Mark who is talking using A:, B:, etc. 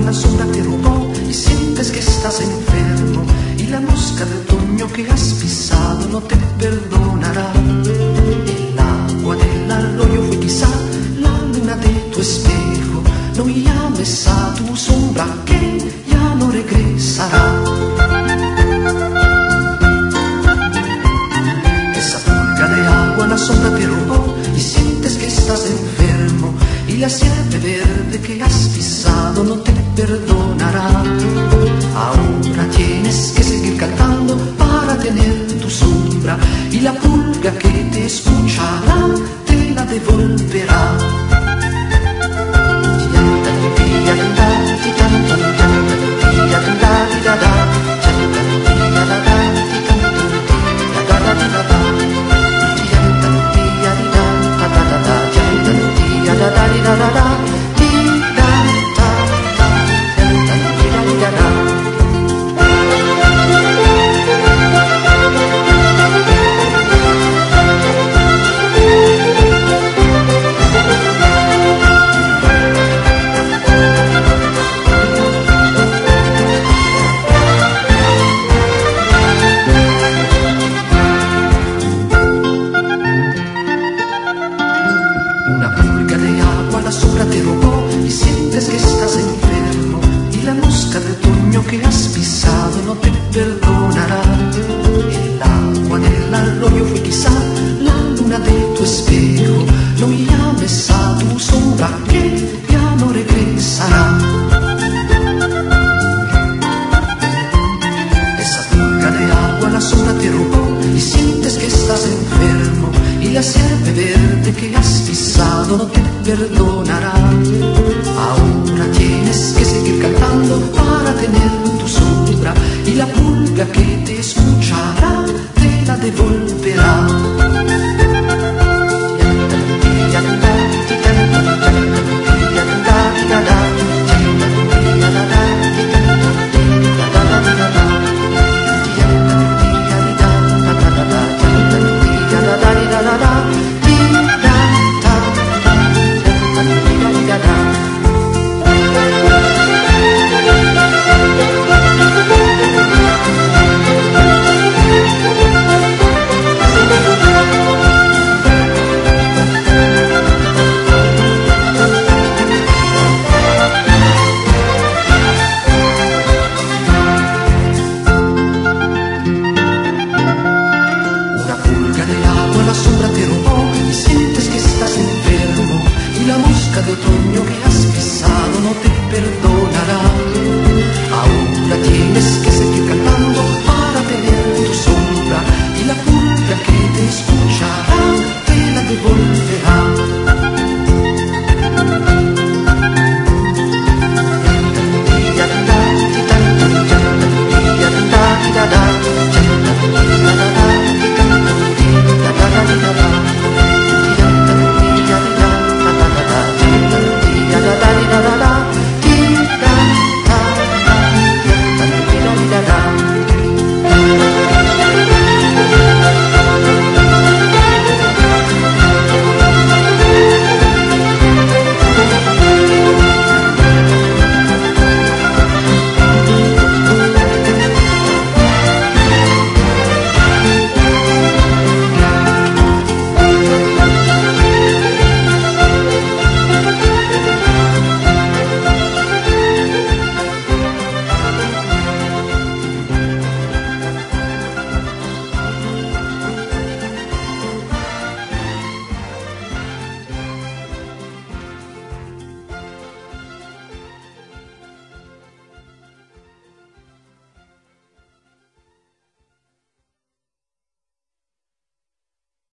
A: la sombra te robó y sientes que estás enfermo, y la mosca de otoño que has pisado no te perdonará. El agua del arroyo fue quizá la luna de tu espejo, no llames a tu sombra que ya no regresará. Esa pulga de agua la sombra te robó y sientes que estás enfermo, y la sierpe verde que has pisado no te perdonará. Ahora tienes que seguir cantando para tener tu sombra, y la pulga que te escuchará te la devolverá. Una pulga de agua la sombra te robó y sientes que estás enfermo, y la mosca de otoño que has pisado no te perdonará. El agua del arroyo fue quizá la luna de tu espejo, no llames a tu sombra que ya no regresará. Esa pulga de agua la sombra te robó y sientes que estás enfermo, y la sierpe verde que has pisado no te perdonará. Ahora tienes que seguir cantando para tener tu sombra, y la